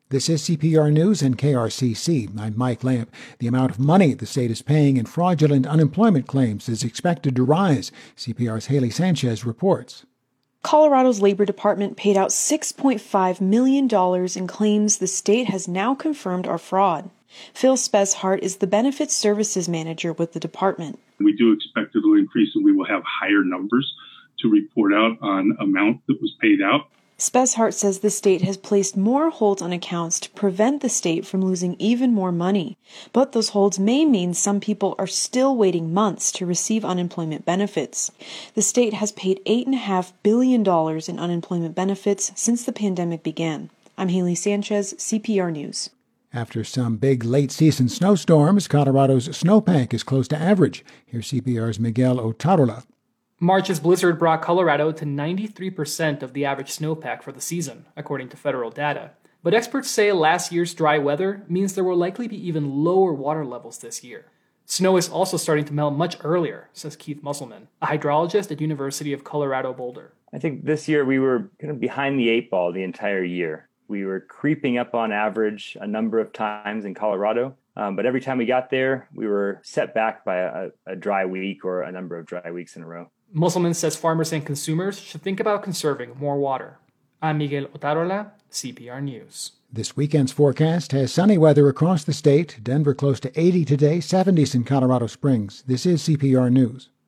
This is CPR News and KRCC. I'm Mike Lamp. The amount of money the state is paying in fraudulent unemployment claims is expected to rise. CPR's Haley Sanchez reports. Colorado's Labor Department paid out $6.5 million in claims the state has now confirmed are fraud. Phil Speshart is the Benefits Services Manager with the department. We do expect it will increase and we will have higher numbers to report out on amount that was paid out. Speshart says the state has placed more holds on accounts to prevent the state from losing even more money. But those holds may mean some people are still waiting months to receive unemployment benefits. The state has paid $8.5 billion in unemployment benefits since the pandemic began. I'm Haley Sanchez, CPR News. After some big late-season snowstorms, Colorado's snowpack is close to average. Here's CPR's Miguel Otarola. March's blizzard brought Colorado to 93% of the average snowpack for the season, according to federal data. But experts say last year's dry weather means there will likely be even lower water levels this year. Snow is also starting to melt much earlier, says Keith Musselman, a hydrologist at University of Colorado Boulder. I think this year we were kind of behind the eight ball the entire year. We were creeping up on average a number of times in Colorado, but every time we got there, we were set back by a dry week or a number of dry weeks in a row. Musselman says farmers and consumers should think about conserving more water. I'm Miguel Otarola, CPR News. This weekend's forecast has sunny weather across the state. Denver close to 80 today, 70s in Colorado Springs. This is CPR News.